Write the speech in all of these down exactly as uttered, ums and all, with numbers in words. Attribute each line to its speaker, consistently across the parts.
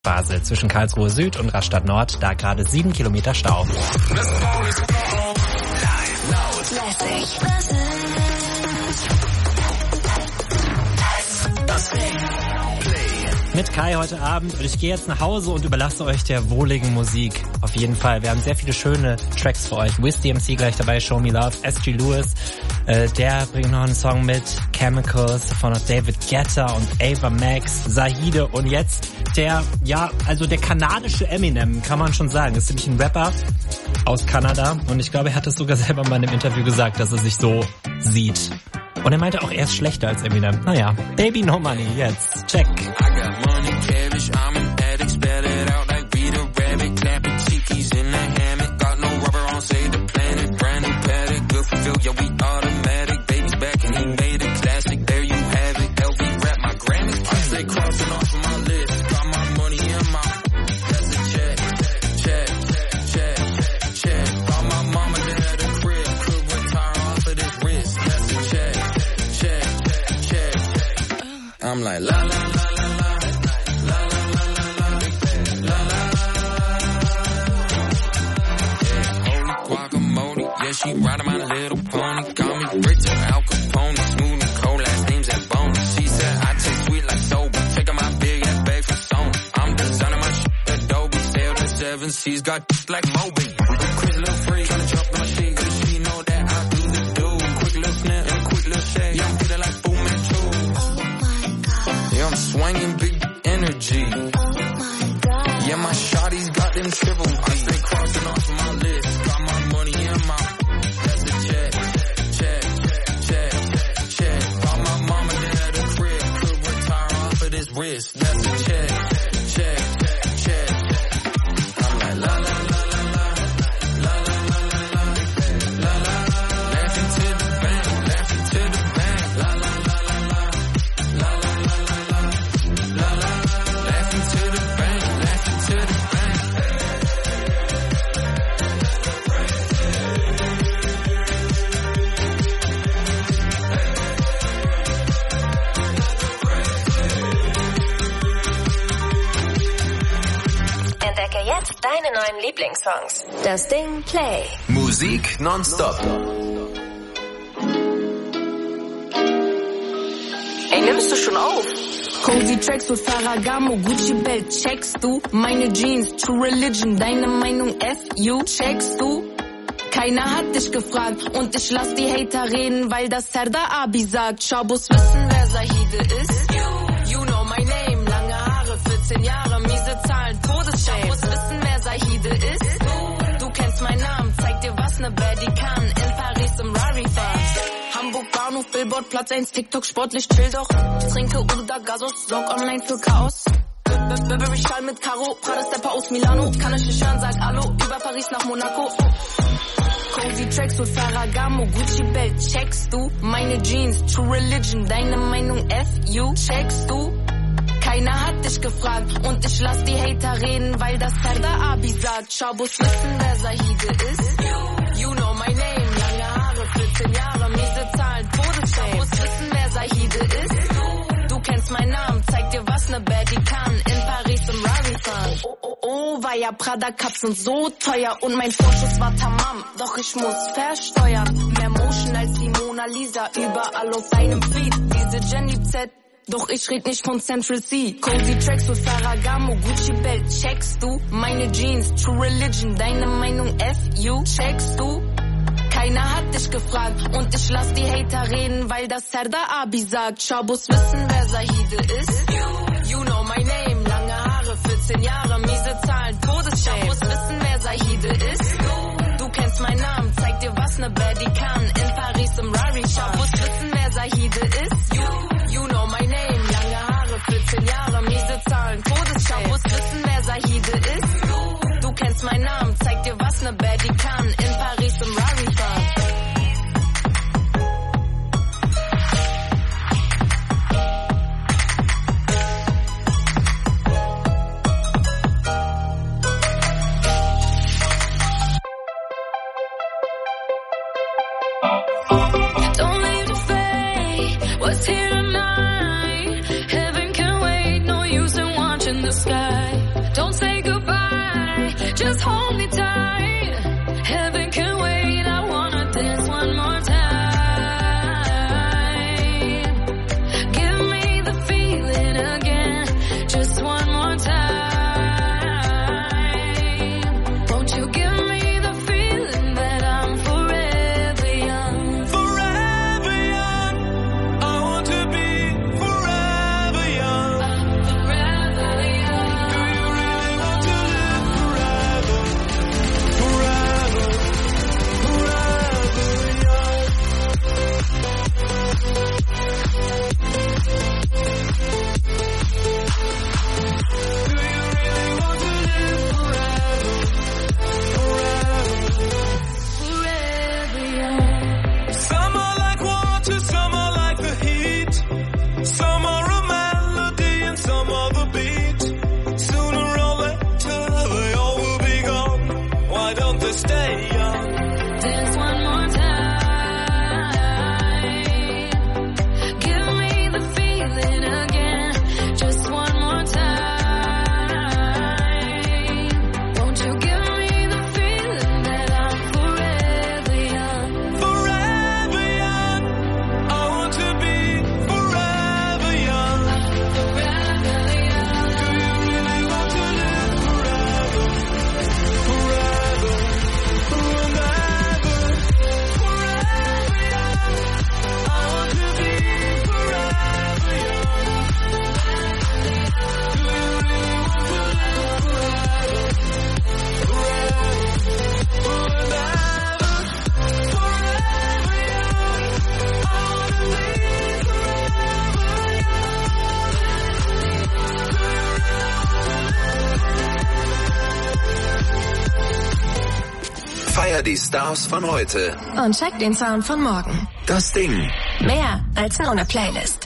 Speaker 1: Basel zwischen Karlsruhe Süd und Rastatt Nord, da gerade sieben Kilometer Stau. Mit Kai heute Abend und ich gehe jetzt nach Hause und überlasse euch der wohligen Musik. Auf jeden Fall, wir haben sehr viele schöne Tracks für euch. Wiz D M C gleich dabei, Show Me Love, S G Lewis, äh, der bringt noch einen Song mit, Chemicals von David Guetta und Ava Max, Zahide und jetzt der, ja, also der kanadische Eminem, kann man schon sagen. Das ist nämlich ein Rapper aus Kanada und ich glaube, er hat es sogar selber mal in einem Interview gesagt, dass er sich so sieht. Und er meinte auch, er ist schlechter als Eminem. Naja, Baby No Money, jetzt, check.
Speaker 2: I'm like la la la la la la la la la la la yeah, holy guacamole, yeah, she riding my little pony, call me Richard Al Capone, smooth and cold, last name's that bone. She said I taste sweet like soap, taking my big ass bag from Sony. I'm designing my shit Adobe, sailed the seven seas, got like Moby. Chris little free, tryna jump on my shit, cause she know that I do the do. Quick little snap and a quick little shake, yeah, I'm feeling like Fu Manchu. Yeah, I'm swinging big energy. Oh my God. Yeah, my shawty's got them triple D. I stay crossing off of my list. Got my money in my. That's a check, check, check, check. Got my mama there at the crib. Could retire off of this wrist. That's a check, check, check. I'm like la la la la la la la la la la la. Laughing to the bank, laughing to the bank. La la la la la la la la. La la, laughing to the bank, laughing to the bank.
Speaker 3: Entdecke jetzt deine neuen Lieblingssongs. Das Ding Play.
Speaker 4: Musik nonstop.
Speaker 5: Ey, nimmst du schon auf? Cozy Tracks und Ferragamo, Gucci Belt, checkst du? Meine Jeans, True Religion, deine Meinung F U, checkst du? Keiner hat dich gefragt und ich lass die Hater reden, weil das Serdar Abi sagt. Schabus wissen, wer Zahide ist. You, you know my name, lange Haare, vierzehn Jahre, miese Zahlen, Todesshame. Schabus wissen, wer Zahide ist. Du kennst meinen Namen, zeig dir, was ne Baddie kann. In Paris im Rari fahren. Hamburg Bahnhof, Billboard, Platz eins, TikTok, sportlich, chill doch. Trinke Uda Gasos, sorg online für Chaos. Burberry Schall mit Karo, Prada Stepper aus Milano. Kann ich nicht hören, sag Hallo, über Paris nach Monaco. Cozy Tracks und Ferragamo, Gucci Belt, checkst du? Meine Jeans, True Religion, deine Meinung F U, checkst du? Keiner hat dich gefragt und ich lass die Hater reden, weil das Serdar Abi sagt. Schabus wissen, wer Zahide ist. You know my name, lange Haare, vierzehn Jahre, miese Zahlen, Todesshame. Schabus wissen, wer Zahide ist. Du kennst meinen Namen, zeig dir, was ne Baddie kann. In Paris im Rari fahren. Oh, oh, oh, war ja Prada Cups sind so teuer und mein Vorschuss war Tamam. Doch ich muss versteuern. Mehr Motion als die Mona Lisa, überall auf deinem Feed. Diese Jenny Z. Doch ich red nicht von Central C. Cozy Tracks und Ferragamo, Gucci Belt, checkst du? Meine Jeans, True Religion, deine Meinung F U, checkst du? Keiner hat dich gefragt und ich lass die Hater reden, weil das Serdar Abi sagt. Schabus wissen, wer Zahide ist. You know my name, lange Haare, vierzehn Jahre, miese Zahlen, Todesshame. Schabus wissen, wer Zahide ist. Du kennst meinen Namen, zeig dir, was ne Baddie kann. In Paris im Rari, Schabus wissen, wer Zahide ist. You know my name, lange Haare, vierzehn Jahre, miese Zahlen, Todesshame. Schabus wissen, wer Zahide ist. Du kennst meinen Namen, zeig dir, was ne Baddie kann. In Paris im Rari fahren.
Speaker 6: Don't leave the fade, what's here tonight? Heaven can wait, no use in watching the sky.
Speaker 4: mehr die Stars von heute.
Speaker 3: Und check den Sound von morgen.
Speaker 4: Das Ding.
Speaker 3: Mehr als nur eine Playlist.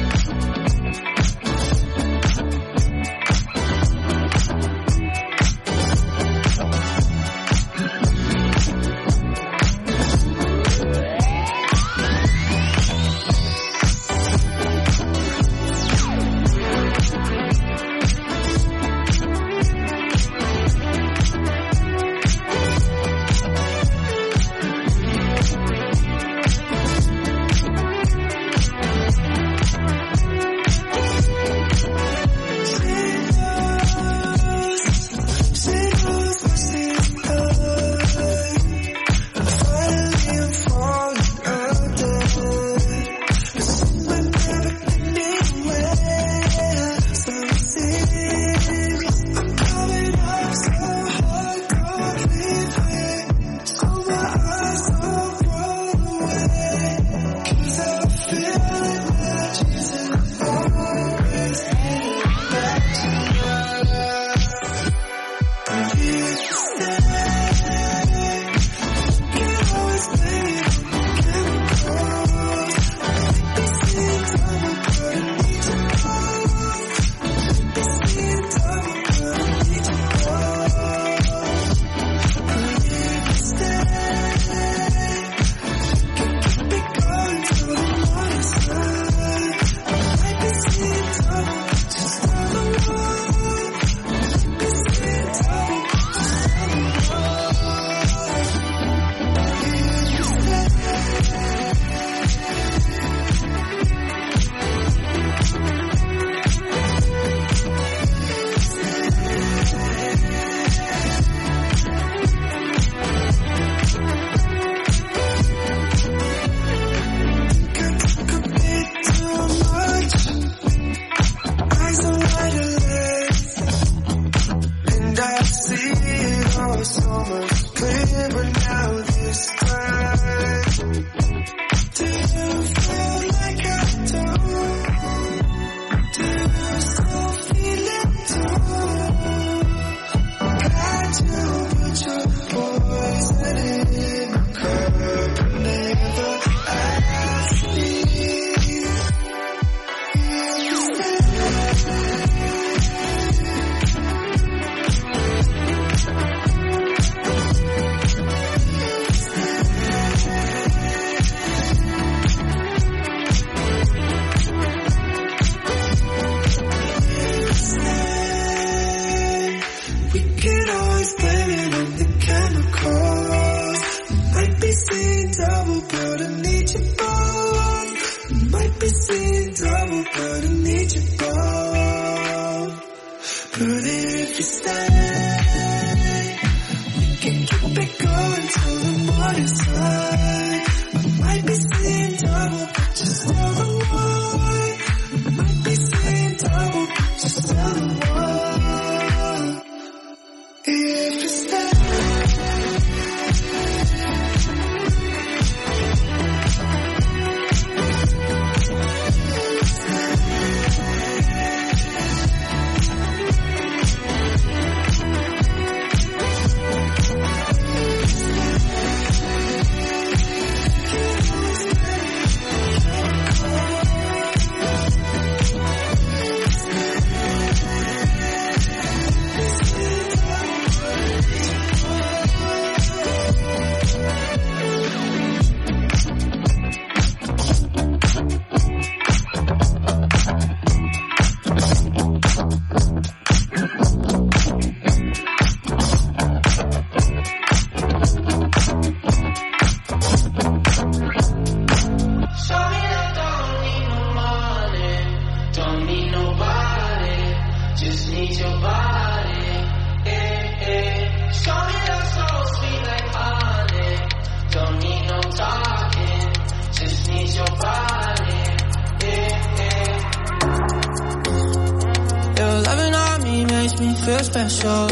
Speaker 7: Special.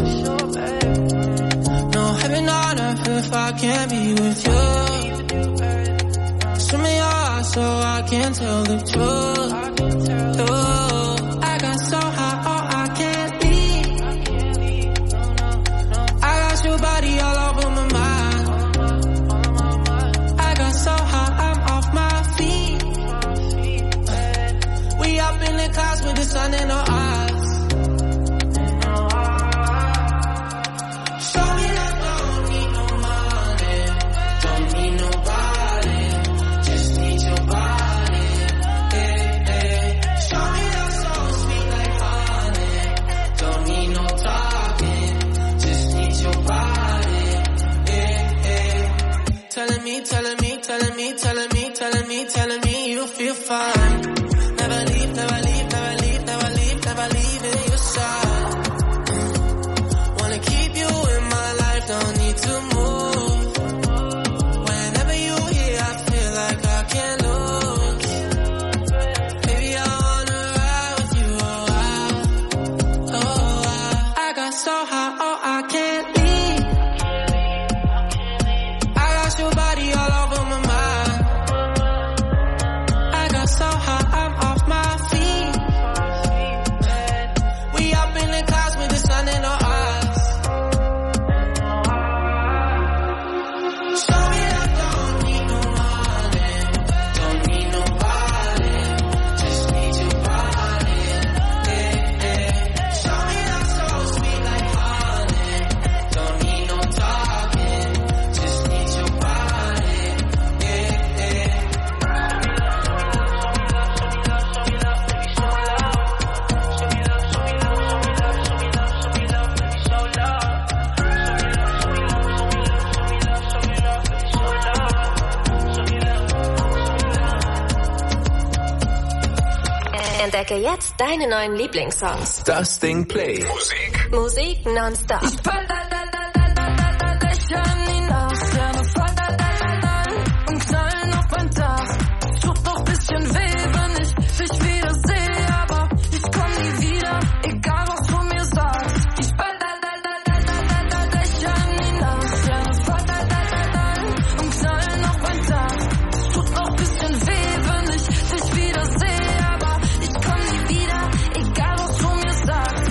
Speaker 7: No heaven on earth if I can't be with you. Swim me out so I can tell the truth. Oh, I got so high, oh I can't leave. I got your body all over my mind. so high, oh, I can't leave. I got your body all over my mind. I got so high, I'm off my feet. We up in the clouds with the sun in our eyes. Show me I don't need no money, don't need nobody, just need your body. Yeah, yeah. Show me I'm so sweet like honey, don't need no talking, just need your body. Yeah, yeah.
Speaker 3: Entdecke jetzt deine neuen Lieblingssongs.
Speaker 4: Das Ding Play.
Speaker 3: Musik. Musik nonstop.
Speaker 5: Ich fall da, da, da, da, da, da, da, Dächern hinaus, Sterne fallen da, da, da, da, und knallen auf mein Dach. Tut noch bisschen weh, wenn ich dich wieder sehe, aber ich komm nie wieder, egal was du mir sagst. Ich fall da, da, da, da, da, da, da, Dächern hinaus, Sterne fallen da, da, da, da, und knallen auf mein Dach. Tut noch bisschen weh, wenn ich dich wieder sehe, aber ich komm nie wieder, egal was du mir sagst.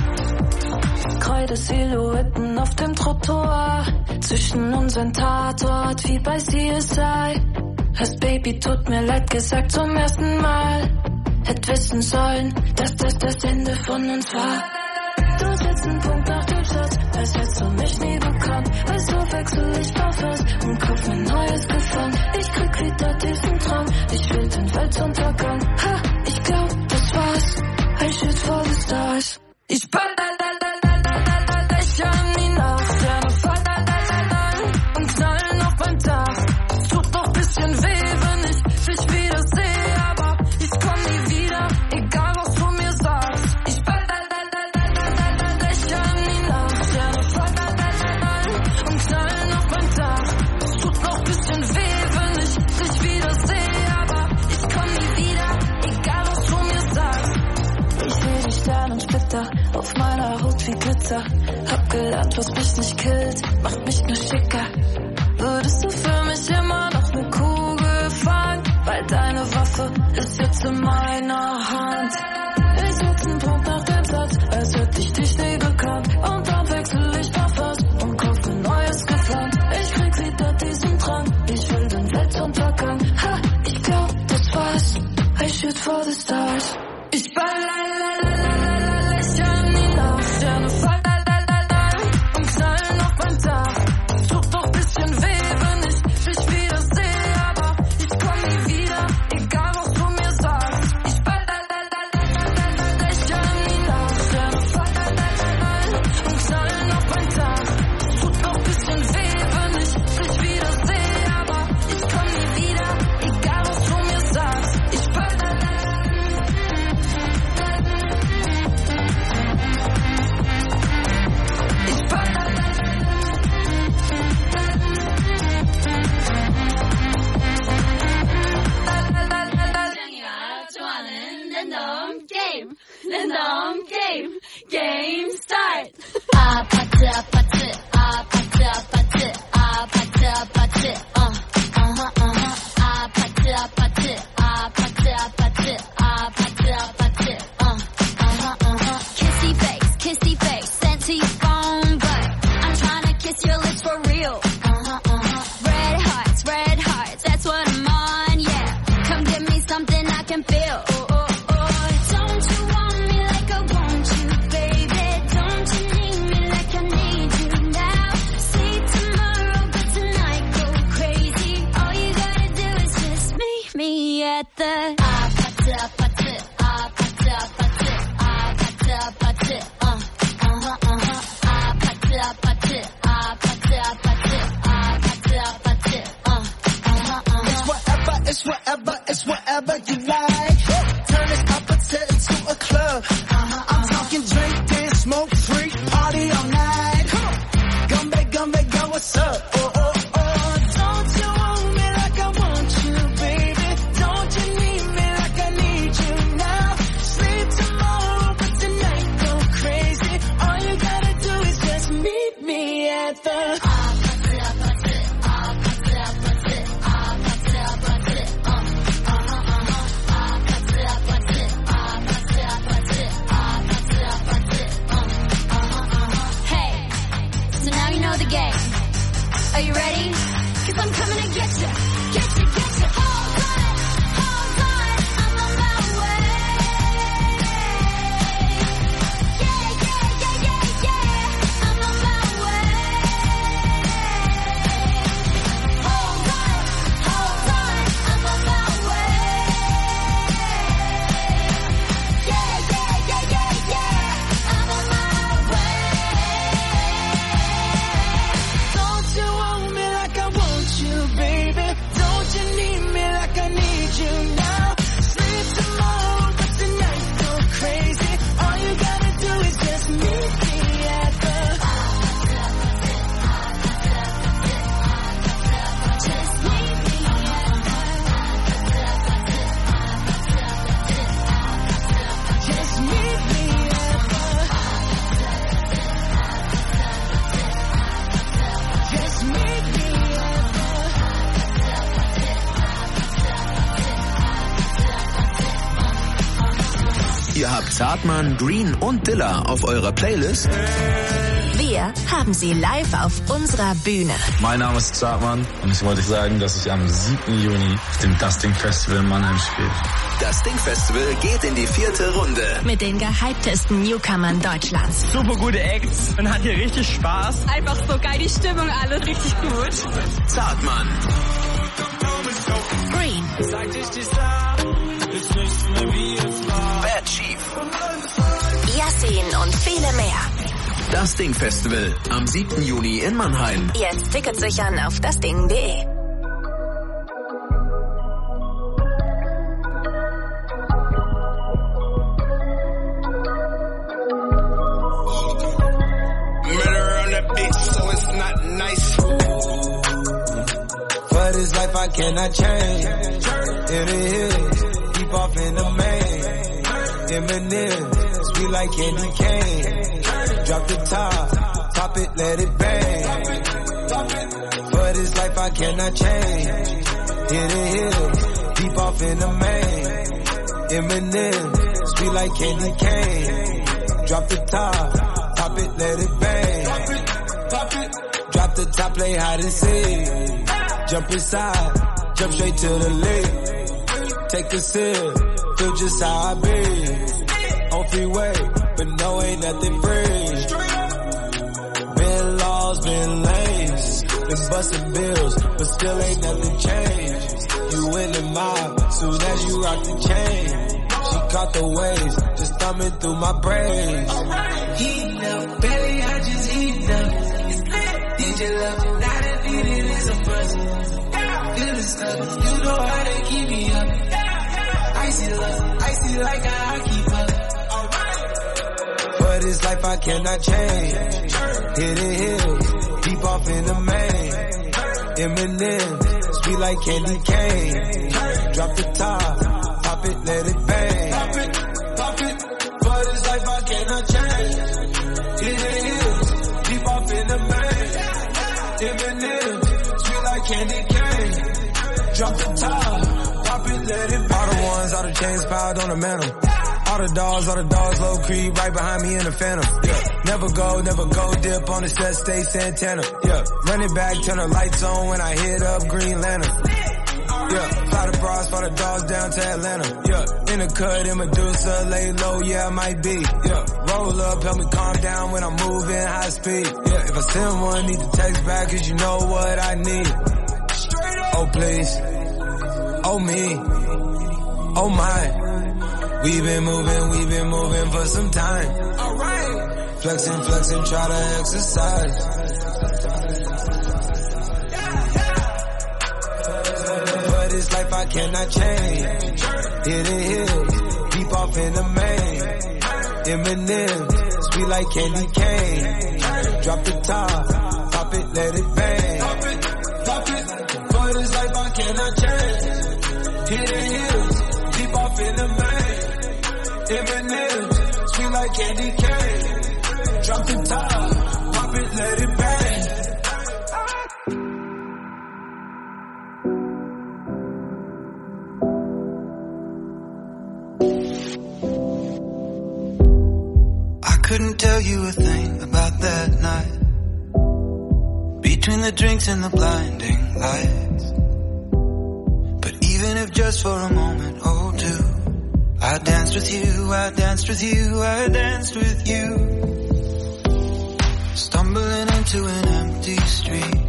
Speaker 5: Kreide-Silhouetten auf dem Trottoir, zwischen unseren Tatort wie bei C S I. Hast Baby, tut mir leid gesagt zum ersten Mal. Hätt wissen sollen, dass das das Ende von uns war. Du setzt einen Punkt nach dem Satz, als hättest du mich nie bekannt. Weißt du, wechsel ich auf was und kauf mir neues Gefallen. Ich krieg wieder diesen Traum, ich will den Weltuntergang. Ha, ich glaub, das war's, ein Shit for the stars. Ich ball da, da, da, da, da, da, da, Dächern hinaus, Sterne fallen da, da, da, da, und knallen auf mein Dach. Tut noch bisschen weh, wenn ich dich wieder sehe, aber ich komm nie wieder, egal was du mir sagst. Ich ball da, da, da, da, da, da, da, Dächern hinaus, Sterne fallen da, da, da, da, und knallen auf mein Dach. Tut noch bisschen weh, wenn ich dich wieder sehe, aber ich komm nie wieder, egal was du mir sagst. Ich seh die Sternensplitter auf meiner Haut wie Glitzer. Hab gelernt, was mich nicht killt, macht mich nur schicker. Würdest du für mich immer noch ne Kugel fangen? Weil deine Waffe ist jetzt in meiner Hand. Ich setz einen Punkt nach dem Satz, als hätte ich dich nie gekannt. Und dann wechsel ich auf was und kauf mir neues Gefallen. Ich krieg wieder diesen Drang, ich will den Weltuntergang. Ha, ich glaub, das war's, I shoot for the stars. Ich ball la la la la la la, Lächeln hinaus, Sterne fallen da da da da, und knallen auf mein Dach. Tut doch bisschen weh, wenn ich dich wieder sehe, aber ich komm nie wieder, egal was du mir sagst. Ich ball da da da da da da da, Lächeln hinaus, Sterne fallen da da da da, und knallen auf mein Dach. Tut doch bisschen weh, wenn ich dich wieder sehe, aber ich komm nie wieder, egal was du mir sagst. Ich ball da da da.
Speaker 6: Random game, game start. 아파트 아파트 아파트 아파트 아파트 아파트 어 어허 어허 아파트 아파트 아파트 아파트 아파트 아파트 어 어허 어허 kissy face kissy face sent to your phone but I'm trying to kiss your lips for real. Uh-huh uh-huh red hearts red hearts that's what I'm on yeah come give me something I can feel. At the 아파트 아파트 아파트 아파트 아파트 아파트 어 어허 어허 아파트 아파트 아파트 아파트
Speaker 7: at the
Speaker 6: Hey, so now you know the game. Are you ready? Cause I'm coming to get ya, get ya, get ya. Hold on, hold on, I'm on my way. Yeah, yeah, yeah, yeah, yeah, I'm on my way. Hold on, hold on, I'm on my way. Yeah, yeah, yeah, yeah, yeah, I'm on my way.
Speaker 7: Don't you want me like I want you, baby? Don't you need me like I need you now? Sleep tomorrow, but tonight go crazy. All you gotta do is just meet me at the
Speaker 6: Just meet me at
Speaker 7: Just meet me at the Just meet me at
Speaker 4: Ihr habt Zartmann, Green und Dilla auf eurer Playlist?
Speaker 3: Wir haben sie live auf unserer Bühne.
Speaker 8: Mein Name ist Zartmann und ich wollte sagen, dass ich am siebten Juni auf dem Dusting Festival in Mannheim spiele.
Speaker 4: Das Ding Festival geht in die vierte Runde.
Speaker 3: Mit den gehyptesten Newcomern Deutschlands.
Speaker 1: Super gute Acts. Man hat hier richtig Spaß.
Speaker 5: Einfach so geil, die Stimmung, alle richtig gut.
Speaker 4: Zartmann,
Speaker 3: Green,
Speaker 4: Bad Chief.
Speaker 3: Yasin und viele mehr.
Speaker 4: Das Ding Festival am siebten Juni in Mannheim.
Speaker 3: Jetzt Tickets sichern auf dasding punkt de.
Speaker 9: Murder on the beach, so it's not nice.
Speaker 7: For this life I cannot change. In the hills, deep off in the main. Eminem, sweet like candy cane. Drop the top, pop it, let it bang. For this life I cannot change. In the hills, deep off in the main. Eminem, sweet like candy cane. Drop the top, pop it, let it bang. Drop the top, play hide and seek. Jump inside, jump straight to the lake. Take a sip, feel just how I be. On freeway, but no, ain't nothing free. Been laws, been lanes. Been busting bills, but still ain't nothing changed. You in the mob, soon as you rock the chain. She caught the waves, just thumbing through my brains. Heating up, belly, I just heating up. Need your love, now that beat it is a buzz. Feel the stuff, you know how they keep me up. Icy love, icy like a hockey puck. For this life I cannot change. Hidden hills, deep off in the main. Eminem, sweet like candy cane. Drop the top, pop it, let it bang. Pop it, pop it. For this life I cannot change. Hidden hills, deep off in the main. Eminem, sweet like candy cane. Drop the top, pop it, let it bang. All the ones, all the chains piled on the mantle. All the dogs, all the dogs, low creep right behind me in the phantom. Yeah, never go, never go dip on the set, stay Santana. Yeah, run it back, turn the lights on when I hit up Green Lantern. Yeah, fly the bras, fly the dogs down to Atlanta. Yeah, in the cut, in Medusa, lay low, yeah, I might be. Yeah, roll up, help me calm down when I'm moving high speed. Yeah, if I send one, need to text back, cause you know what I need. Oh, please. Oh, me. Oh, my. We been moving, we been moving for some time. Alright. Flexing, flexing, try to exercise. For this life I cannot change. Hidden hills, deep off in the main. Eminem, sweet like candy cane. Drop the top, pop it, let it bang. Pop it, pop it. For this life I cannot change. Hidden hills, deep off in the main. Eminem, sweet like candy cane. Drop the top, pop it, let it bang.
Speaker 10: between the drinks and the blinding lights. But even if just for a moment or two, I danced with you, I danced with you, I danced with you. Stumbling into an empty street,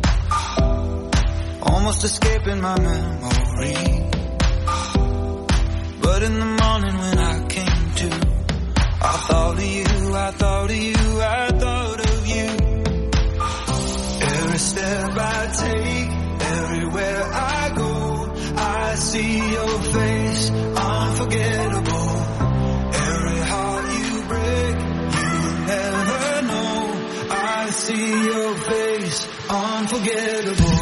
Speaker 10: almost escaping my memory. But in the morning when I came to, I thought of you, I thought of you, I thought of you. Every step I take, everywhere I go, I see your face, unforgettable. Every heart you break, you'll never know. I see your face, unforgettable.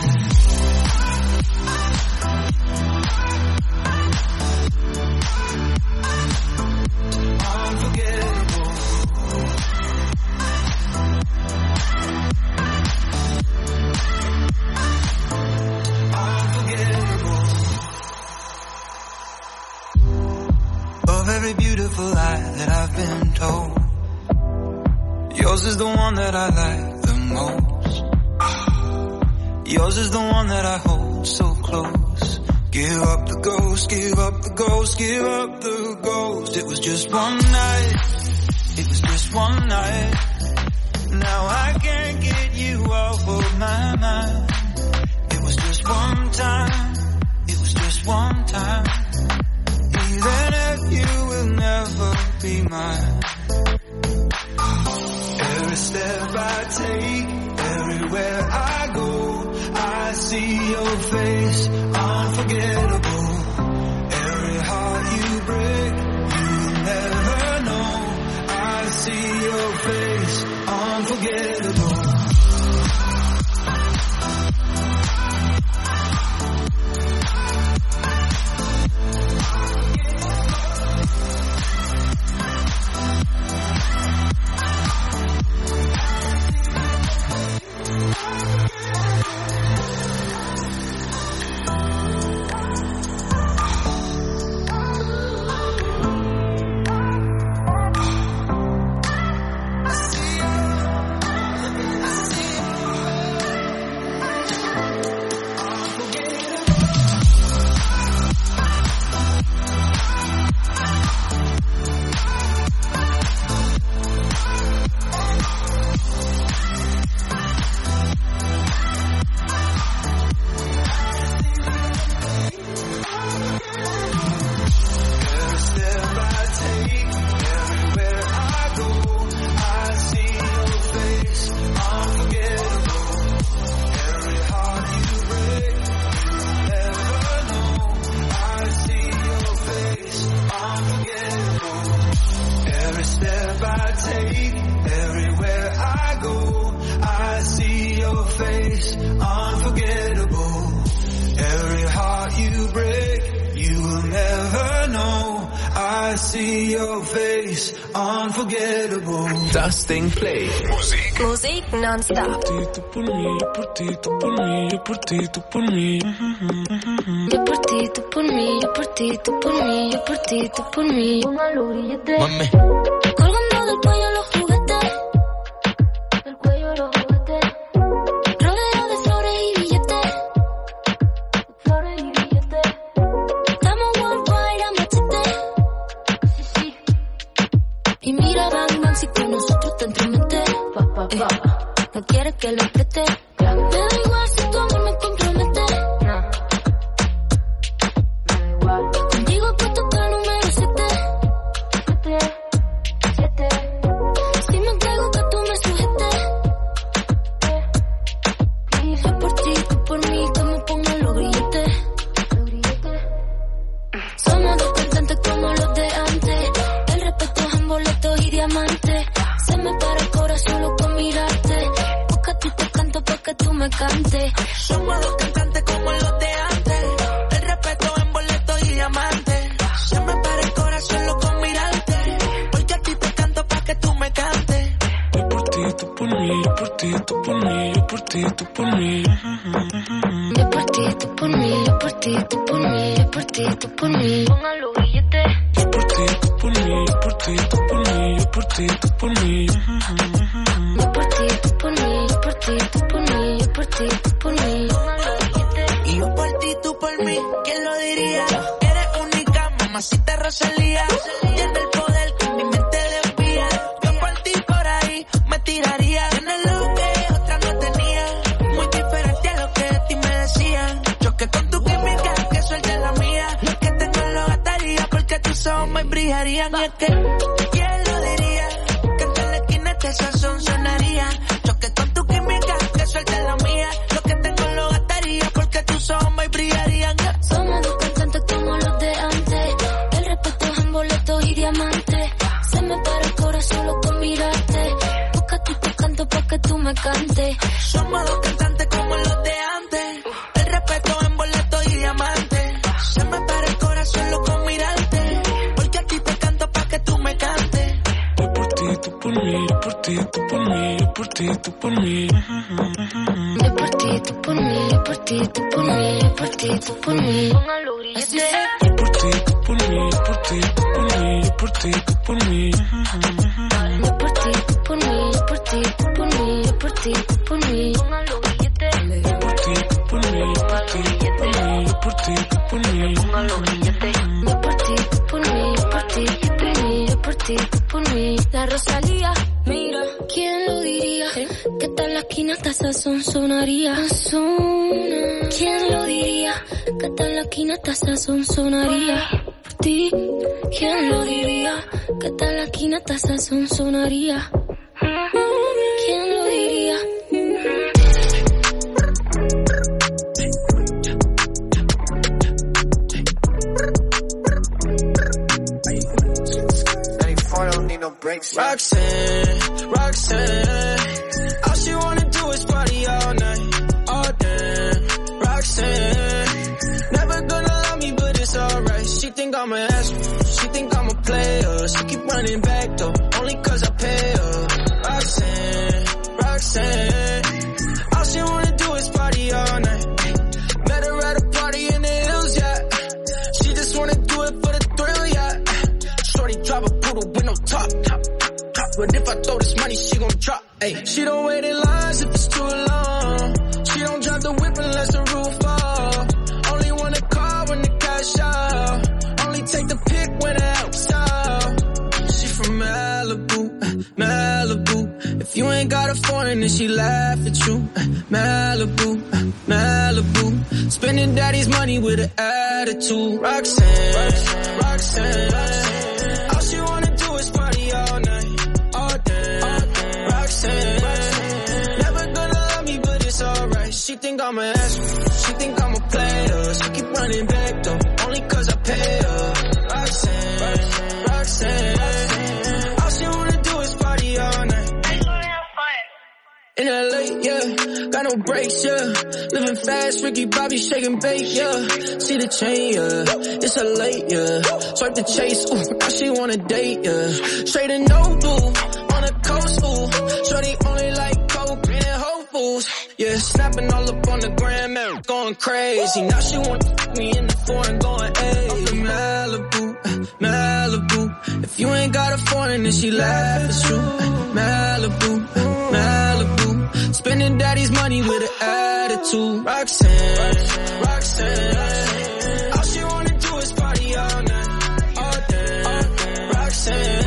Speaker 10: Every beautiful lie that I've been told, yours is the one that I like the most. Yours is the one that I hold so close. Give up the ghost, give up the ghost, give up the ghost. It was just one night, it was just one night. Now I can't get you off of my mind. It was just one time, it was just one time. Even if you will never be mine. Every step I take, everywhere I go, I see your face, unforgettable. Every heart you break, you'll never know. I see your face, unforgettable.
Speaker 4: Dusting Play.
Speaker 3: Musik. Musik nonstop.
Speaker 5: Por ti, por ti, por mí, yo por ti, tú por mí. Yo por ti, tú por mí, yo por ti, tú por mí, yo por ti, tú por mí. Póngalo grillete.
Speaker 4: Mami.
Speaker 5: Colgando del cuello los juguetes. Del cuello los juguetes. Rodeo de flores y billetes. Flores y billetes. Estamos one fire a machete. Sí, sí. Y mira, bang, bang, si con nosotros te entromete. Pa, pa, pa. Eh, no quieres que lo preste. Me da igual si tu amor me compromete. No. Me da igual. Contigo puesto para el número siete. Siete. Siete. Si me entrego que tú me sujetes. Yo por ti, tú por mí, que me pongan los grilletes. Los grilletes. Somos dos cantantes como los de antes. El respeto es en boletos y diamantes. Se me para el corazón solo con mirarte. Porque a ti te canto pa' que tú me cantes.
Speaker 7: Somos dos cantantes como los de antes. El respeto en boleto y diamante. Se me para el corazón solo con mirarte. Porque a ti te canto pa' que tú me cantes.
Speaker 5: Yo por ti, tú por mí, yo por ti, tú por mí, yo por ti, tú por mí. Yo por ti, tú por mí, yo por ti, tú por mí, yo por ti, tú por mí. Póngalo billete. Yo por ti, tú por mí, yo por ti, tú por mí, yo por ti, tú por mí. Yo por ti, tú por mí, yo por ti, tú por mí, yo por
Speaker 7: Rosalía. Tiene el poder que mi mente desvía. Yo por ti por ahí me tiraría. Tiene lo que otra no tenía. Muy diferente a lo que de ti me decían. Choque con tu química, que suelte la mía. Lo que tengo lo gastaría porque tus ojos me brillarían. Y es que, ¿quién lo diría? Que en la esquina este sazón sonaría. Choque con tu química, que suelte la mía. Lo que tengo lo gastaría porque tus ojos me brillarían.
Speaker 6: Somos dos cantantes como los de antes. El respeto es en boletos y diamantes. Se me para el corazón solo con mirarte. Busca a ti te canto pa' que tú me cantes.
Speaker 7: Somos dos cantantes como los de antes. El respeto en boletos y diamantes. Se me para el corazón solo con mirarte. Porque a ti te canto pa' que tú me cantes.
Speaker 10: Yo por ti, tú por mí, yo por ti, tú por mí, yo por ti, tú por mí.
Speaker 6: Yo por ti, tú por mí, yo por ti, tú por mí, yo por ti, tú por mí. Póngalo grillete.
Speaker 10: Yo por ti, tú por mí, yo por ti, tú por mí, yo por ti, tú por mí.
Speaker 6: Yo por ti, tú por mí, yo por ti, tú por mí, yo por ti, tú por mí. Póngalo grillete.
Speaker 10: Yo por ti, tú por mí, yo por ti, tú por mí, yo por ti, tú por mí.
Speaker 6: Póngalo grillete. Yo por ti, tú por mí, yo por ti, tú por mí, yo por ti, tú por mí. La Rosalía, mira, ¿quién lo diría? Que tal la esquina hasta sazón sonaría. ¿Quién lo diría? Que tal la esquina hasta sazón sonaría. Por ti, ¿quién lo diría? Que tal la esquina hasta sazón sonaría. ¿Quién lo diría?
Speaker 7: Roxanne, Roxanne, all she wanna do is party all night, all day. Roxanne, never gonna love me, but it's alright. She think I'm an ass, she think I'm a player. She keep running back though, only cause I pay her. Roxanne, Roxanne, all she wanna do is party all night. Met her at a party in the hills, yeah. She just wanna do it for the thrill, yeah. Shorty drive a poodle with no top, top. But if I throw this money, she gon' drop. Ay. She don't wait in lines if it's too long. She don't drive the whip unless the roof fall. Only want a car when the cash out. Only take the pick when the help's out. She from Malibu, Malibu. If you ain't got a foreign, then she laugh at you. Malibu, Malibu. Spending daddy's money with an attitude. Roxanne, Roxanne, Roxanne. All she wanna do is party all night. Roxanne, never gonna love me, but it's alright. She think I'm an ass, she think I'm a player. She keep running back though, only cause I pay her. Roxanne, Roxanne, all she wanna do is party all night. In L A, yeah, got no brakes, yeah. Living fast, Ricky Bobby shaking bait, yeah. See the chain, yeah, it's a late, yeah. Swipe the chase, ooh, now she wanna date, yeah. Straight and no blue. Coast, ooh, shorty only like coke and Whole Foods. Yeah, snapping all up on the gram, man, going crazy. Now she want to fuck me in the foreign, going, hey. I'm from Malibu, Malibu. If you ain't got a foreign, then she laugh at you. Malibu, Malibu. Spending daddy's money with an attitude. Roxanne, Roxanne. All she wanna do is party all night, all day. Roxanne.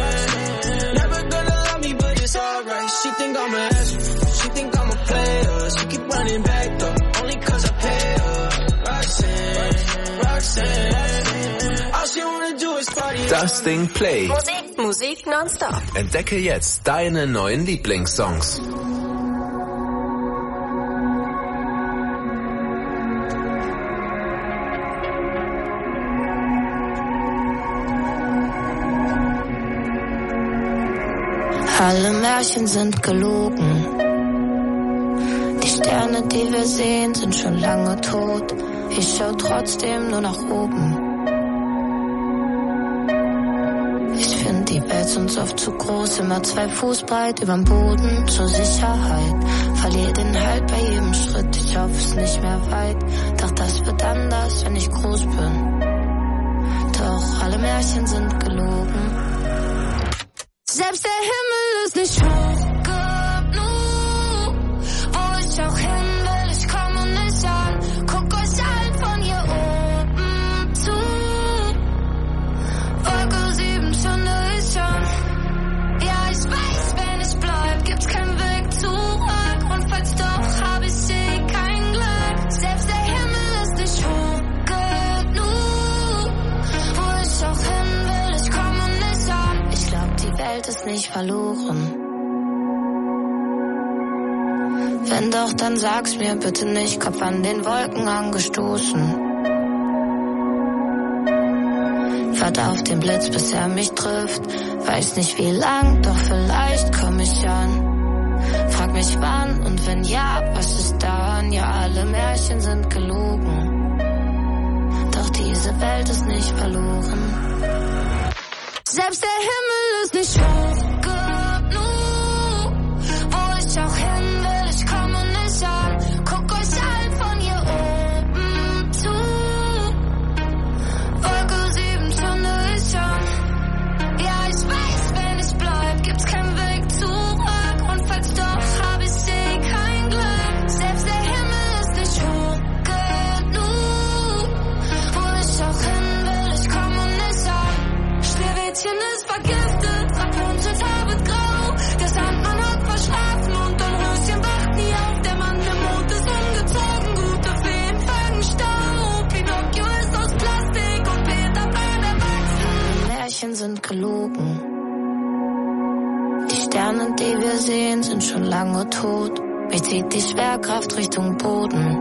Speaker 7: She think I'm an ass, she think I'm a player. She keep running back though, only cause I pay her. Roxanne, Roxanne, all she wanna do is party.
Speaker 4: Das Ding Play.
Speaker 3: Musik, Musik nonstop.
Speaker 4: Entdecke jetzt deine neuen Lieblingssongs.
Speaker 6: Alle Märchen sind gelogen. Die Sterne, die wir sehen, sind schon lange tot. Ich schau trotzdem nur nach oben. Ich find die Welt uns oft zu groß, immer zwei Fuß breit überm Boden zur Sicherheit. Verlier den Halt bei jedem Schritt, ich hoffe es nicht mehr weit. Doch das wird anders, wenn ich groß bin. Doch alle Märchen sind gelogen. Selbst der Himmel ist nicht hoch genug. Wo ich auch hin will, ich komme nicht an. Guck euch allen von hier oben zu.
Speaker 5: nicht verloren. Wenn doch, dann sag's mir bitte nicht, Kopf an den Wolken angestoßen. Warte auf den Blitz, bis er mich trifft. Weiß nicht wie lang, doch vielleicht komm ich an. Frag mich wann und wenn ja, was ist dann? Ja, alle Märchen sind gelogen. Doch diese Welt ist nicht verloren. Selbst der Himmel ist nicht hoch genug. Wo ich auch hin will, ich komme nicht an. Guck euch allen von hier oben zu. Wolke sieben zünde ich an. Ja, ich weiß, wenn ich bleib, gibt's keinen Weg zurück. Und falls doch, hab ich eh kein Glück. Selbst der Himmel ist nicht hoch genug. Wo ich auch hin will, ich komme nicht an. Schneewittchen ist vergiftet, Rapunzel Farbe grau. Der Sandmann hat verschlafen und Dornröschen wacht nie auf. Der Mann im Mond ist umgezogen, gute Feen fangen Staub. Pinocchio ist aus Plastik und Peter Pan erwachsen. Die Märchen sind gelogen. Die Sterne, die wir sehen, sind schon lange tot. Mich zieht die Schwerkraft Richtung Boden.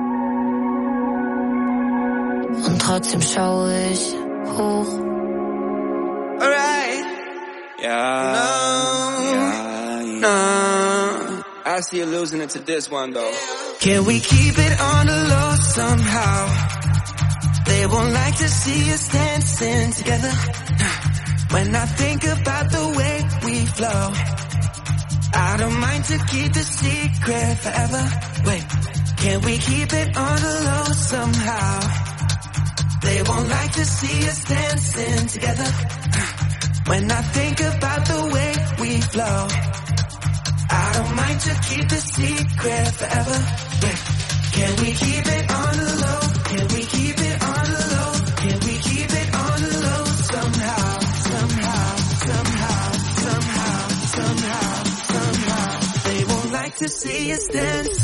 Speaker 5: Und trotzdem schaue ich hoch.
Speaker 7: Alright.
Speaker 9: Yeah.
Speaker 7: No.
Speaker 9: Yeah, yeah.
Speaker 7: No.
Speaker 9: I see you losing it to this one though.
Speaker 7: Can we keep it on the low somehow? They won't like to see us dancing together. When I think about the way we flow, I don't mind to keep the secret forever. Wait, can we keep it on the low somehow? They won't like to see us dancing together. When I think about the way we flow, I don't mind to keep the secret forever. Wait, can we keep it on the low? Can we keep it on the low? Can we keep it on the low somehow? Somehow, somehow, somehow, somehow, somehow. They won't like to see us dance.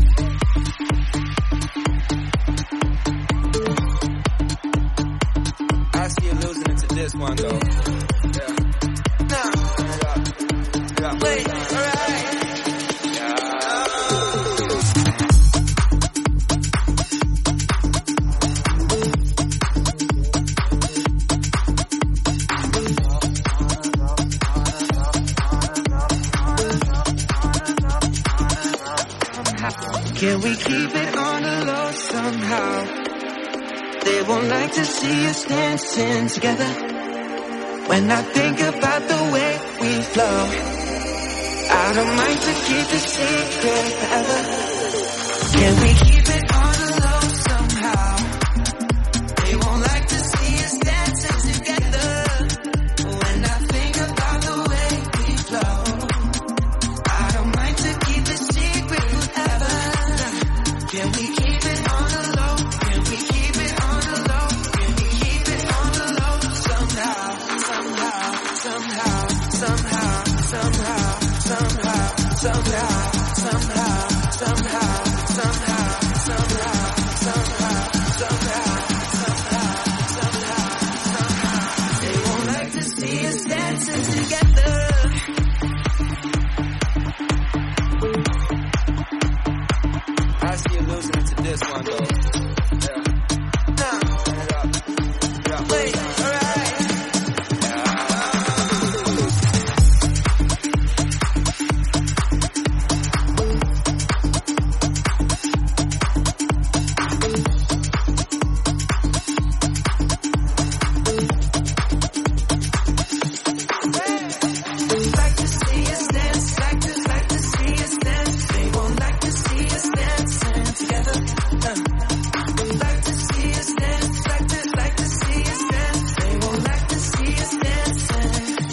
Speaker 9: I see you losing it to this one though. Yeah.
Speaker 7: Nah.
Speaker 9: Yeah.
Speaker 7: Wait, alright. Can we keep it on the low somehow? They won't like to see us dancing together. When I think about the way we flow, I don't mind to keep the secret forever. Can we keep it on the low somehow? They won't like to see us dancing together. When I think about the way we flow, I don't mind to keep the secret forever. Can we keep it on the low? Can we keep it on the low? Can we keep it on the low somehow? Somehow, somehow, somehow, somehow, somehow, somehow, somehow, somehow, somehow, somehow, somehow, somehow, somehow, somehow, somehow. They won't like to see us dancing together.
Speaker 9: I see you losing it to this one though. Yeah.
Speaker 7: Nah.
Speaker 9: Yeah.
Speaker 7: Wait, alright. Like to see us dance, like to, like to see us dance. They won't like to see us dancing together. Uh. Like to see us dance, like to, like to see us dance. They won't like to see us dancing.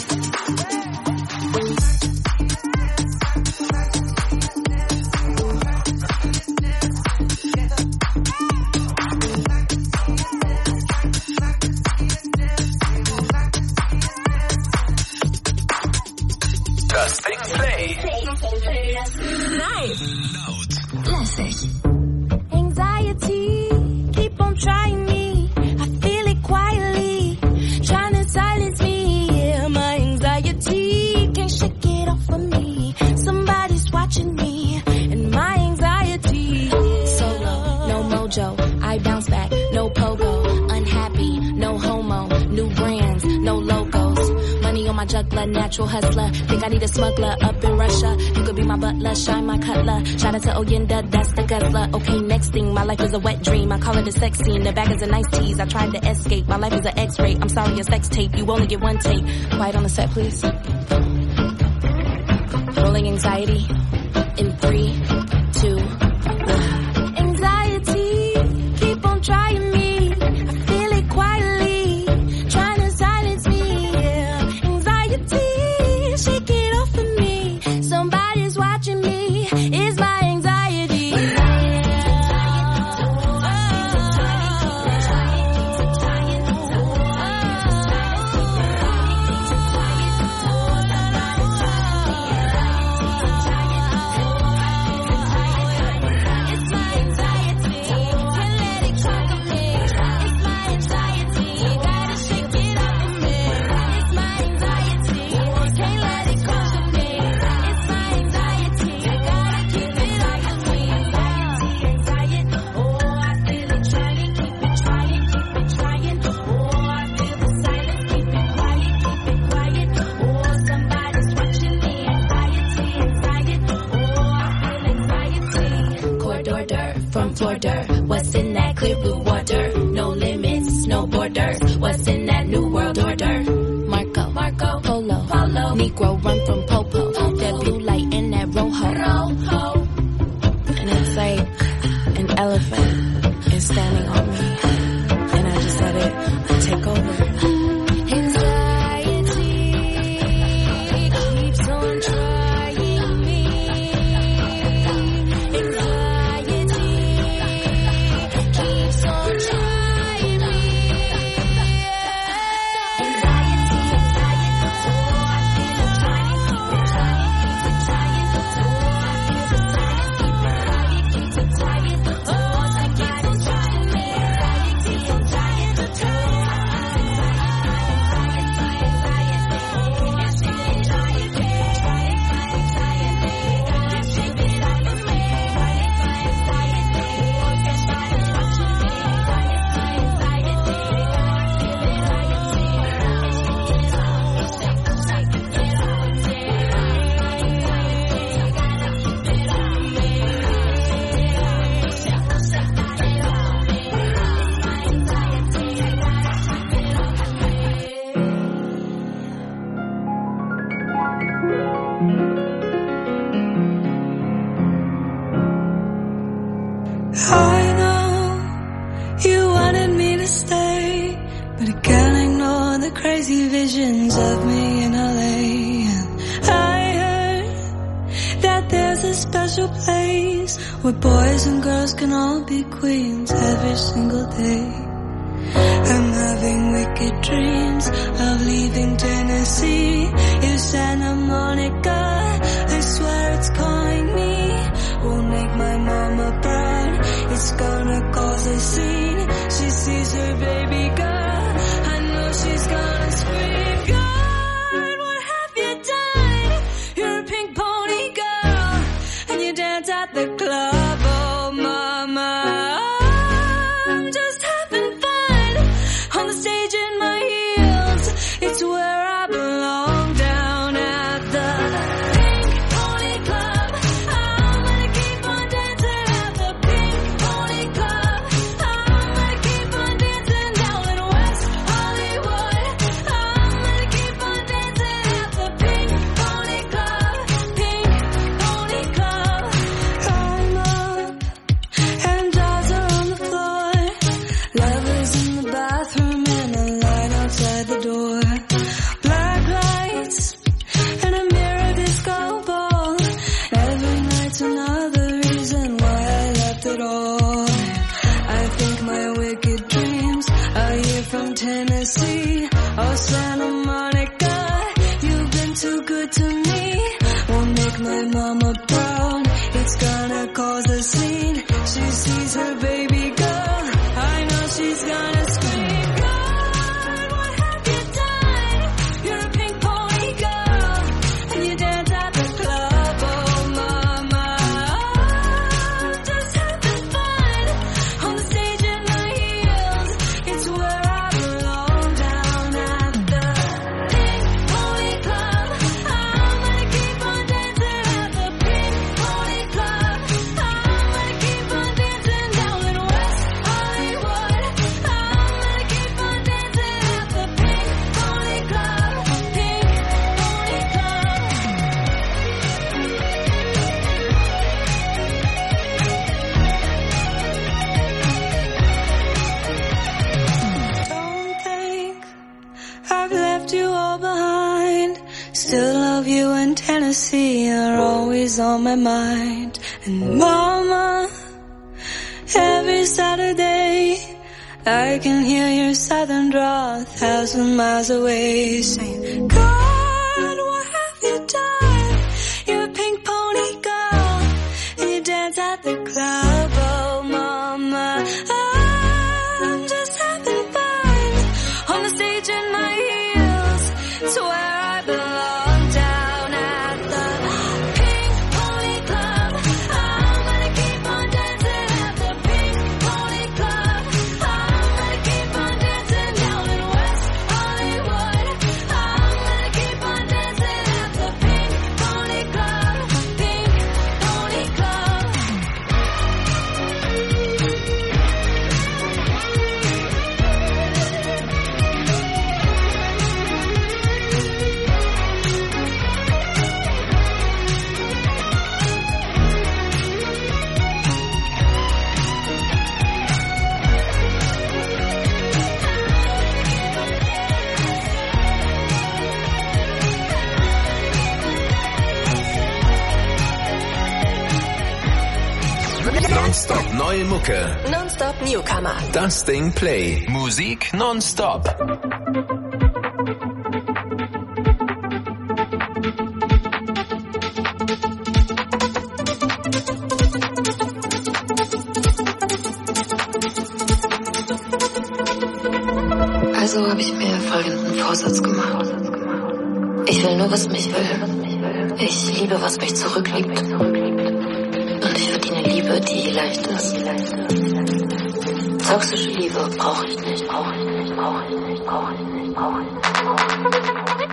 Speaker 4: Das Ding Play.
Speaker 3: Laut.
Speaker 5: Classic. Anxiety, keep on trying me. I feel it quietly, trying to silence me. Yeah, my anxiety. natural hustler. Think I need a smuggler up in Russia. You could be my butler, shine my cutler. Shout out to Oyenda, that's the guzzler. Okay, next thing, my life is a wet dream. I call it a sex scene. The bag is a nice tease. I tried to escape. My life is an X-ray. I'm sorry, a sex tape. You only get one take. Quiet on the set, please. Rolling anxiety in three, two, one. Anxiety, keep on trying me. I feel it quietly, trying to silence me. Yeah. Anxiety, shake it off of me. Somebody's watching me. It's my anxiety. What's in that clear blue water? No limits, no borders. What's in that new world order? Marco, Marco, Polo, Polo. Negro run from Popo. Popo. That blue light in that rojo. Rojo. And it's like an elephant is standing on me. And I just let it take over.
Speaker 11: Crazy visions of me in L A. And I heard that there's a special place where boys and girls can all be queens every single day. I'm having wicked dreams of leaving Tennessee. Is Santa Monica, I swear it's calling me. Won't make my mama proud, it's gonna cause a scene. She sees her baby girl, I know she's gonna scream. God, what have you done? You're a pink pony girl, and you dance at the club. Oh mama, I'm just having fun on the stage in my heels. It's where I belong, down at the Pink Pony Club. I'm gonna keep on dancing at the Pink Pony Club. I'm gonna keep on dancing down in West Hollywood. I'm gonna keep on dancing at the Pink Pony Club. Pink Pony Club. I'm a is on my mind. And mama, every Saturday I can hear your southern drawl a thousand miles away, saying, God, what have you done? You're a pink pony girl, and you dance at the club. Oh mama, I'm just having fun on the stage in my heels. It's where I belong, down at the Pink Pony Club. I'm gonna keep on dancing at the Pink Pony Club. I'm gonna keep on dancing down in West Hollywood. I'm gonna keep on dancing at the Pink Pony Club. Pink Pony Club.
Speaker 4: Nonstop neue Mucke.
Speaker 3: Nonstop Newcomer.
Speaker 4: Das Ding Play. Musik nonstop.
Speaker 12: Also habe ich mir folgenden Vorsatz gemacht. Ich will nur, was mich will. Ich liebe, was mich zurückliebt. Und ich verdiene Liebe, die leicht ist. Toxische Liebe brauche ich nicht, brauche ich nicht, brauche ich nicht, brauche ich nicht, brauche ich nicht, brauche ich nicht.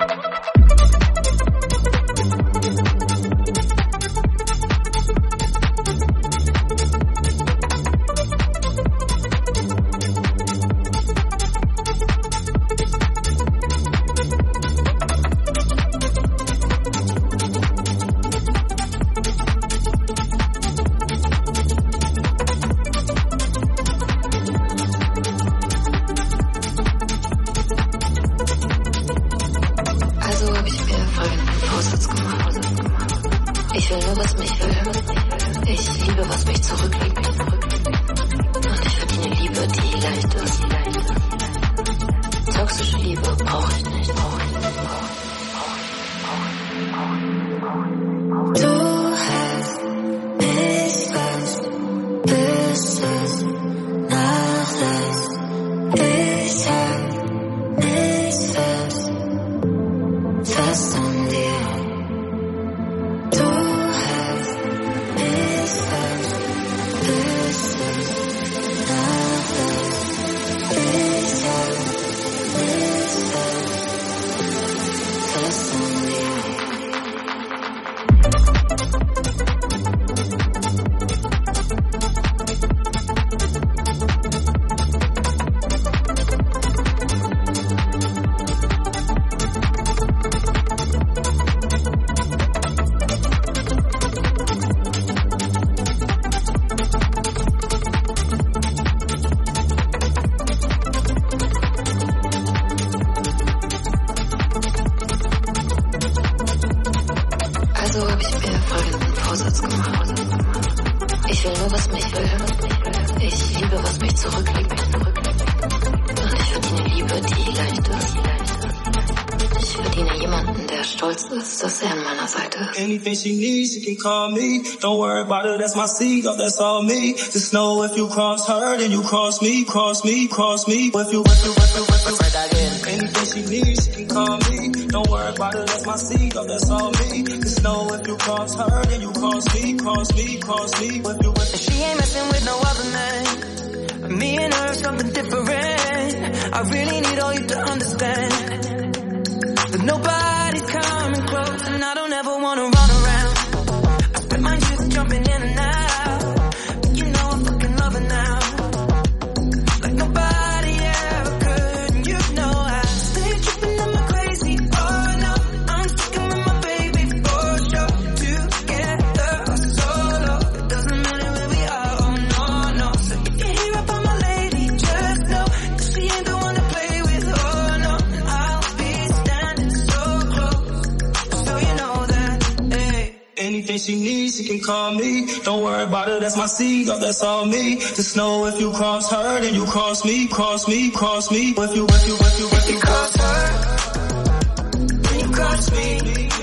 Speaker 13: Anything she needs, she can call me. Don't worry about it, that's my seed, oh, that's all me. Just know if you cross her, then you cross me, cross me, cross me. If you, if you, if you, if you, right that in. Anything she needs, she can call me. Don't worry about it, that's my seed, oh, that's all me. Just know if you cross her, then you cross me, cross me, cross me. If you, if you.
Speaker 7: She ain't messing with no other man. Me and her, something different. I really need all you to understand. But nobody's coming close, and I don't ever wanna run around. I spent my youth jumping in and out, but you know I'm fucking loving now. Like nobody ever could, and you know I stay tripping on my crazy. Oh no, I'm sticking with my baby for sure. Together or solo, it doesn't matter where we are. Oh no, no. So if you hear about my lady, just know that she ain't the one to play with. Oh no, I'll be standing so close, so you know that.
Speaker 13: call me. Don't worry about it, that's my seed, oh, that's all me. Just know if you cross her, then you cross me, cross me, cross me. If you, if you, if you, if you cross her, then you cross me.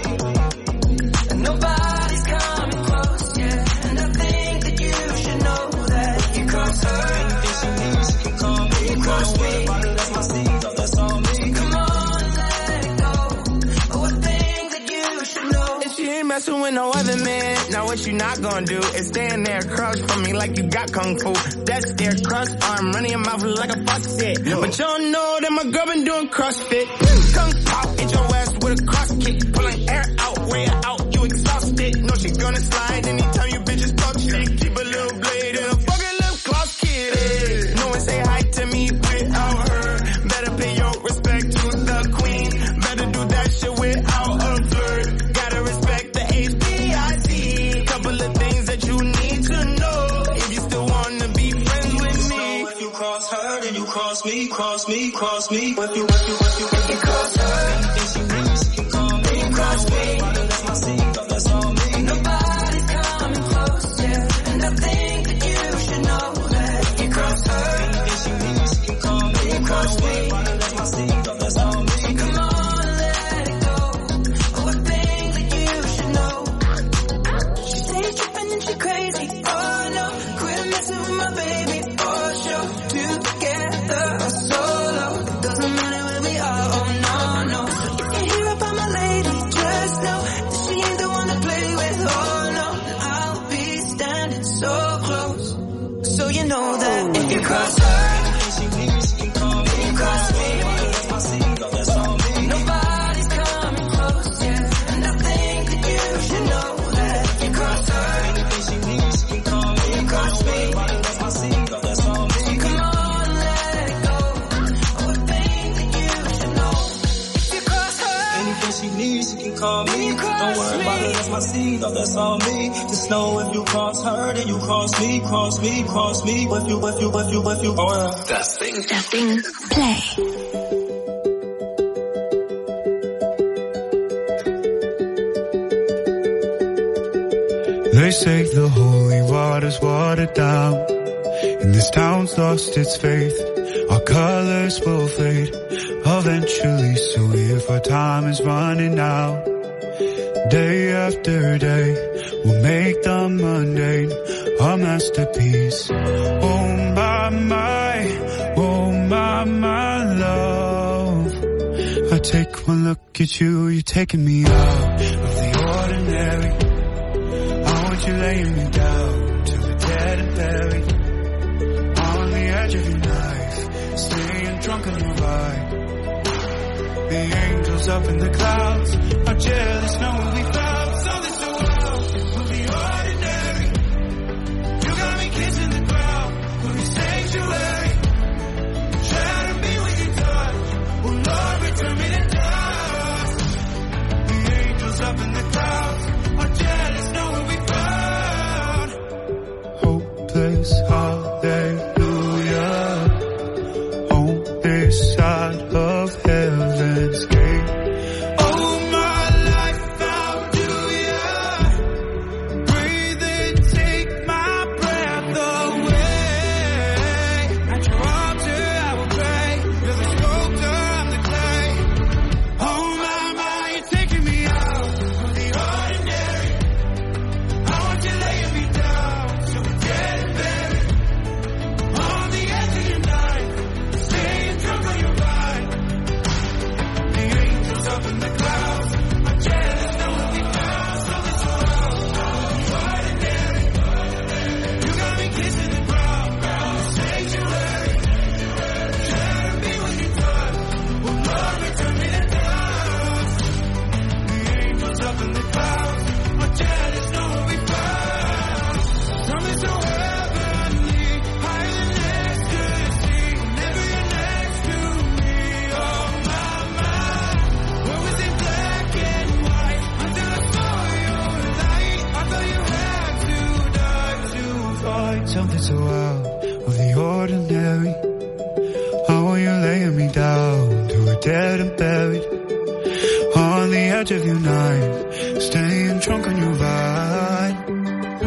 Speaker 13: And nobody's coming close, yeah. And I think that you should know that if you cross her, anything she needs, she can call me. You cross me, don't worry about it, that's my seed, oh, that's all me. Come on and let it go. Oh, I think that you should know.
Speaker 14: If she ain't messing with no other man, now what you not gonna do is stand there crouch for me like you got kung fu. That's their cross arm running your mouth like a faucet. Yo. But y'all know that my girl been doing CrossFit. Kung pop, hit your ass with a cross kick. Pulling air out, way out, you exhausted. No, she gonna slide anytime you bitches talk shit. Keep a little blade in a fucking lip gloss kid. Hey. No one say hi to me without her. Better pay your respect to the queen. Better do that shit without a flirt. Gotta respect the H B I C. Couple of things that you need to know if you still wanna be friends with me.
Speaker 13: If you cross her, then you cross me, cross me, cross me. If you, if you, if you, if you cross her, anything she needs, she can call me. You cross me, that's my seed, oh, that's all me. Nobody's coming close, yeah. And I think that you should know that if you cross her, anything she needs, she can call me. You cross me, that's my seed, oh, that's all me. Come on, let it go. Oh, I think that you should know.
Speaker 11: She stays tripping and she crazy. Oh no, quit messing with my baby. For sure, together or solo, it doesn't matter where we are. Oh no, no. If you hear about my lady, just know that she ain't the one to play with. Oh no, I'll be standing so close, so you know that if you cross her,
Speaker 13: anything she needs, she can call me.
Speaker 11: you cross me.
Speaker 13: That's my seed, oh, that's all me.
Speaker 11: Nobody's coming close, yeah. And I think that you should know that if you cross her,
Speaker 13: anything she needs, she can call me.
Speaker 11: you cross me.
Speaker 13: That's my seed, oh, that's all me.
Speaker 11: Come on, let it go. Oh, I think that you should know. If you cross her,
Speaker 13: Anything she needs, she can call me.
Speaker 11: you cross
Speaker 13: Don't worry
Speaker 11: me.
Speaker 13: about it, that's my seed, oh, that's all me. Just know if you cross her, then you cross me, cross me, cross me. If you, if you, if you, if you, oh, yeah.
Speaker 4: Das Ding.
Speaker 11: Das Ding Play.
Speaker 15: They say the holy water's watered down, and this town's lost its faith. Our colors will fade eventually, so if our time is running out, day after day, we'll make the mundane a masterpiece. Oh my, my, oh my, my love. I take one look at you, you're taking me out of the ordinary. You laying me down to the dead and buried on the edge of your knife, staying drunk on your ride. The angels up in the clouds are jealous knowing we found something so wild of the ordinary. You got me kissing the ground from your sanctuary, trying to be with your touch. Oh Lord, return me to dust. The angels up in the clouds are jealous knowing we found hopeless hallelujah on this side of heaven's gate. Oh, my life found you, breathe and take my breath away. At your altar I will pray, you're the sculptor, I'm the clay. Oh my, my, you're taking me out of the ordinary. I want you laying me down so we're dead and buried on the edge of your night, staying drunk on your ride. The angels up in the clouds are jealous knowing we found something so wild, ordinary. You got me kissing the ground, the sanctuary, trying to be with you touch. Oh Lord, return me to dust. The angels up in the clouds are jealous knowing we found something so heavenly, higher than ecstasy. Whenever you're next to me, oh my, my. What was in black and white until I saw your light? I thought you had to die to find something so out of the ordinary. How are you laying me down to a dead and buried on the edge of your knife, staying drunk on your ride.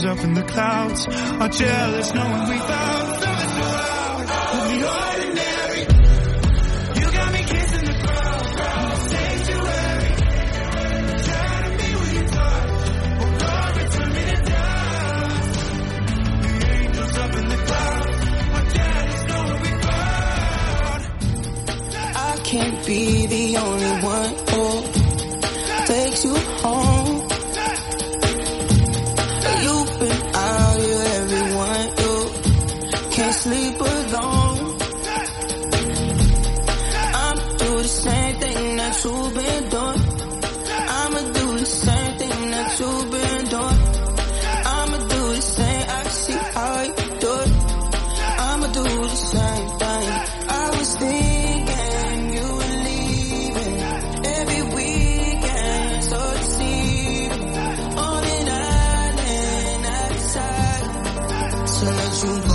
Speaker 15: angels up in the clouds are jealous knowing we found something so loud of the ordinary. You got me kissing the crowd, crowd sanctuary. Try to be with your touch, oh Lord, return me to dust. The angels up in the clouds are jealous knowing we found.
Speaker 16: I can't be the only one who takes you home. You've been out here, everyone, you can't sleep alone. I'ma do the same thing that you've been doing. I'ma do the same thing that you've been doing. I'ma do the same, I see how you do it. I'ma do the same thing. I was thinking you were leaving every weekend, so deceiving. On an island outside, to let you go.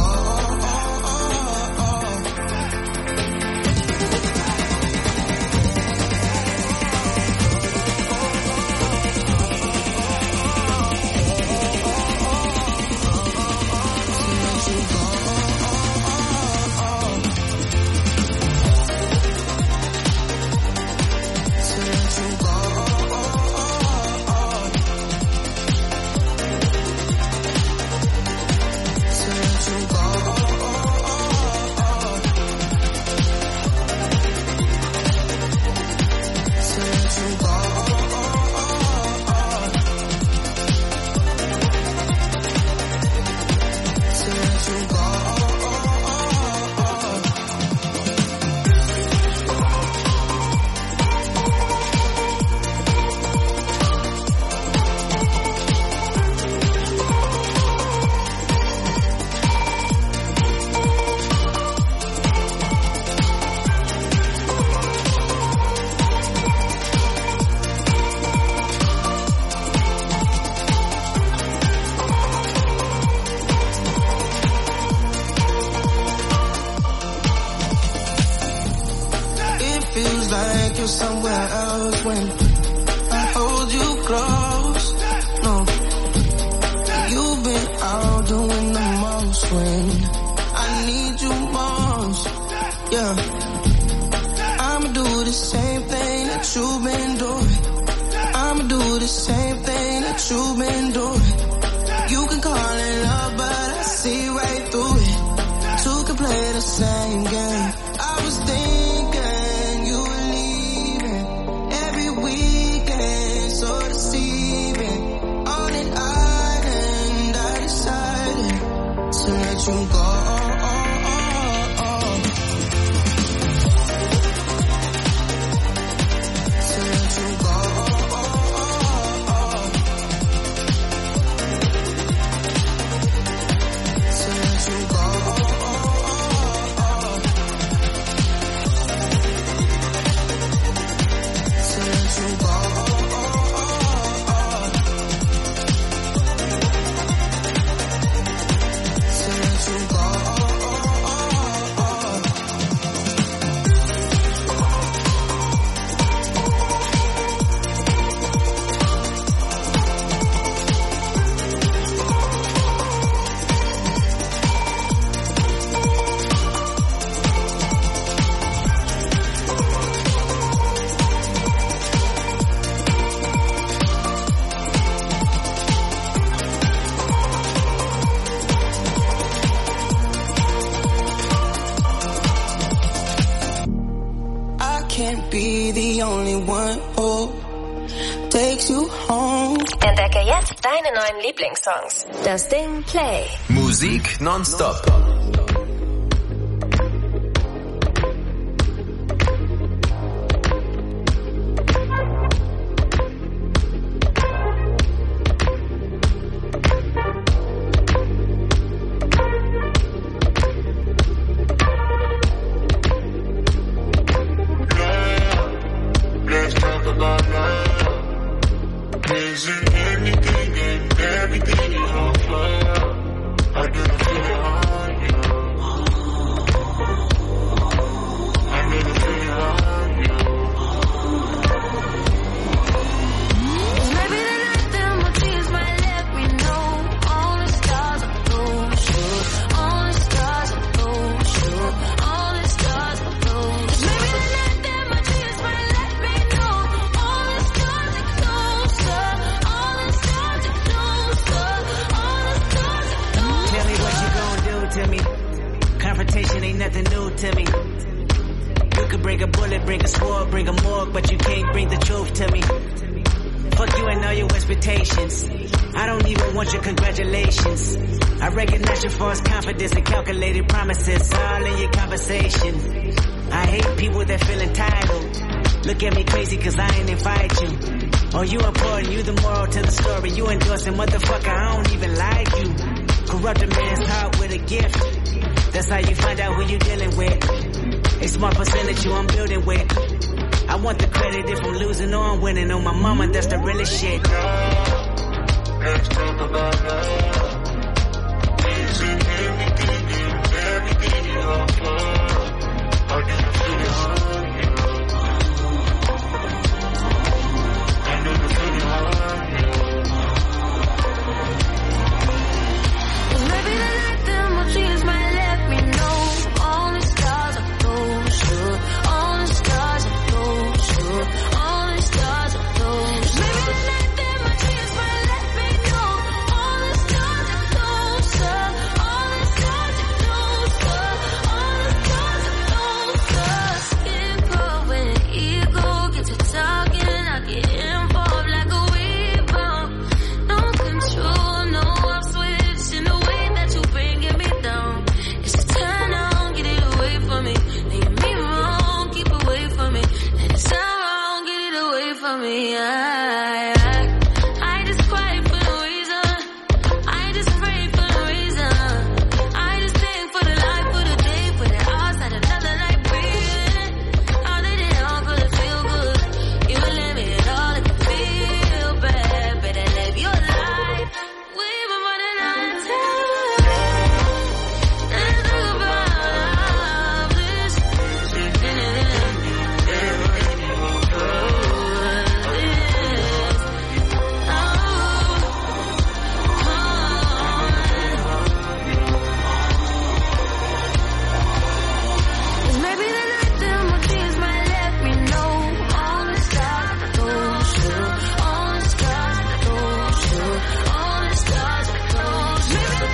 Speaker 16: Feels like you're somewhere else when I hold you close. No, you've been out doing the most when I need you most. Yeah, I'ma do the same thing that you've been doing. I'ma do the same thing that you've been doing. You can call it love, but I see right through it. Two can play the same game. I was thinking you were leaving every weekend, so deceiving. On an island, I decided to let you go. To let you go. To let you go. Can't be the only one who takes you home.
Speaker 3: Entdecke jetzt deine neuen Lieblingssongs. Das Ding Play.
Speaker 4: Musik nonstop.
Speaker 15: Isn't anything and everything you don't play out. I didn't feel it on you. I didn't feel it on you.
Speaker 11: Maybe the night that my tears might let me know. Only
Speaker 17: bring a bullet, bring a sword, bring a morgue, but you can't bring the truth to me. Fuck you and all your expectations. I don't even want your congratulations. I recognize your false confidence and calculated promises all in your conversation. I hate people that feel entitled. Look at me crazy cause I ain't invite you. Oh, you important, you the moral to the story. You endorsing, motherfucker, I don't even like you. Corrupt a man's heart with a gift. That's how you find out who you dealing with. A small percentage you I'm building with. I want the credit if I'm losing or I'm winning. On my mama, that's the realest shit. Let's talk about love.